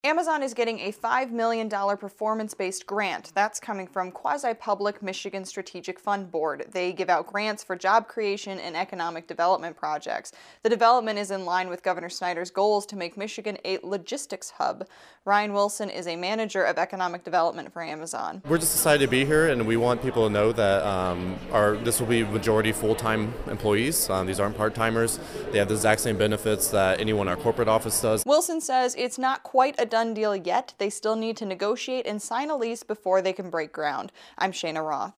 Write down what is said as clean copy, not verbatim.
Amazon is getting a $5 million performance-based grant. That's coming from quasi-public Michigan Strategic Fund Board. They give out grants for job creation and economic development projects. The development is in line with Governor Snyder's goals to make Michigan a logistics hub. Ryan Wilson is a manager of economic development for Amazon. We're just excited to be here, and we want people to know that this will be majority full-time employees. These aren't part-timers. They have the exact same benefits that anyone in our corporate office does. Wilson says it's not quite a done deal yet. They still need to negotiate and sign a lease before they can break ground. I'm Shayna Roth.